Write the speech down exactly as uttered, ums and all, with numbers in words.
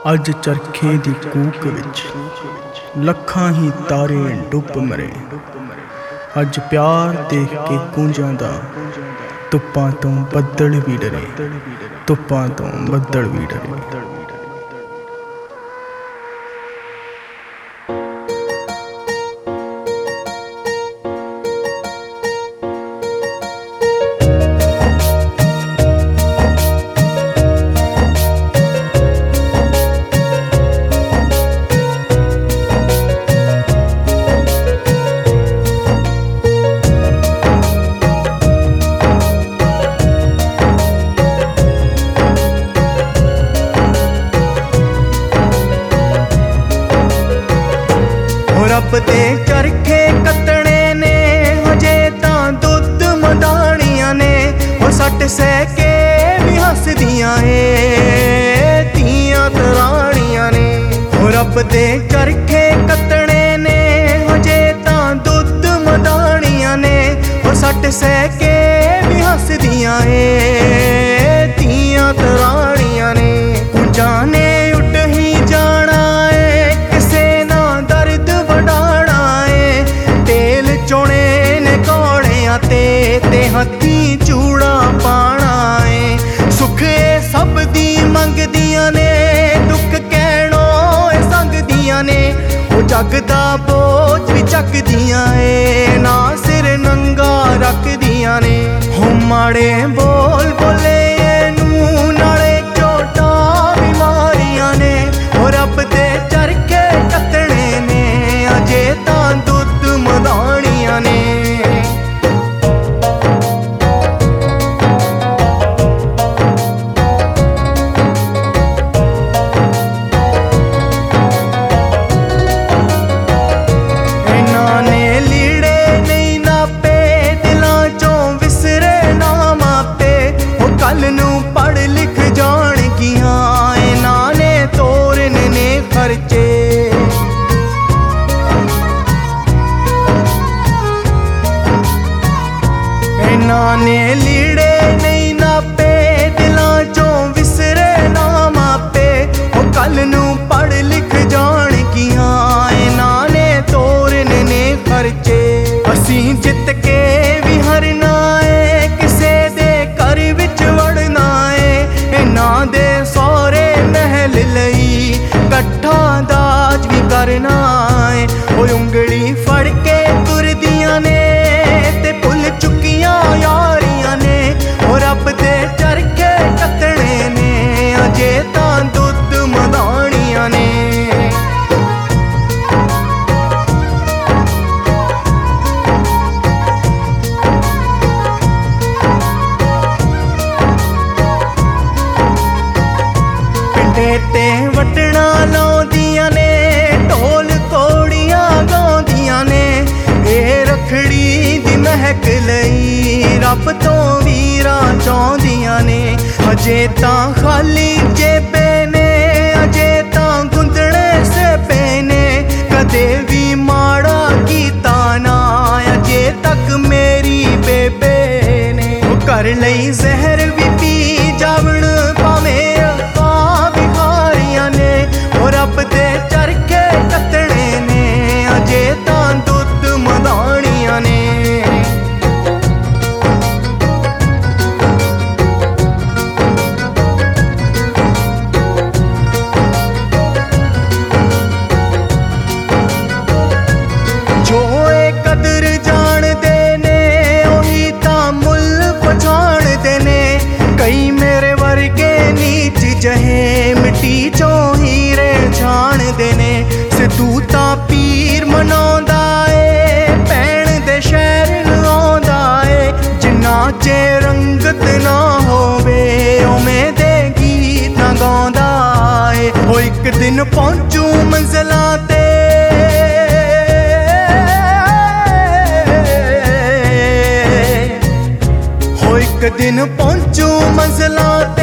अज चरखे दी कूक विच लखां ही तारे डुब मरे। अज प्यार देख के कूंजां दा धुप्पां तों बदल भी डरे, धुप्पां तों बदल भी डरे। रब दे चरखे कतने ने हजे तां दुध मदानियां ने, वो सट सह के भी हसदियां ए तियां तरानियां ने। वो रब दे चरखे कतने ने हजे तां दुध मदानियां ने, वो सट सह के भी हसदियां ए तियां तरानियां ने। कुंजां ने उड ही जाना ते हथी चूड़ा पाना है। सुख सब दी मंगदियां ने, दुख कहणो संगदियां ने। वो जग दा बोझ भी चकदियां है, ना सिर नंगा रखदियां ने। हो माड़े बोल बोले नू नाले चोटा बीमारियां ने। हो रब दे चरखे कतने ने अजे तां दुध मदानियां ने। पढ़ लिख जान गियां इन्हां ने तोरने ने खर्चे। इन्हां ने लीड़े नहीं नापे, दिलां चों विसरे ना मापे। ओ कल नू पढ़ लिख जान गियां इन्हां ने तोरने ने खर्चे। असीं जित के भी हरना है, किसे दे घर विच वड़ना है। इन्हां दे सौरे महल लई कट्ठा दाज भी करना है। ओ उंगली फड़ के तुरदियां ने ते भुल चुकियां यारियां ने। ओ रब दे चरखे कतने ने अजे तां दुध मदानियां ने। ते वटना लाउंदियां ने, ढोल कोड़ियां गाउंदियां ने। ए रखड़ी दी महक लई रब तो वीरा चाहुंदियां ने। अजे तां खाली जेबे ने, अजे तां गुंदणे से पेने। कदे भी माड़ा कीता ना अजे तक मेरी बेबे ने। कर लई जहर भी पी जावण भावें रब दे चरखे कतने ने अजे तां दुध मदानियां ने। जो ए कदर जाणदे ने ओही तां मुल पछाणदे ने। कई मेरे वर्गे नीच जहे मिट्टी चों हीरे छाणदे ने। सिद्धू तां पीर मनाउंदा ए भैण दे शहर आउंदा ए। जिन्ना चे रंगत ना होवे उवें दे गीत ना गाउंदा ए। ओ इक दिन पहुंचू मंजिलां ते हो इक दिन पहुंचू मंजिलां ते।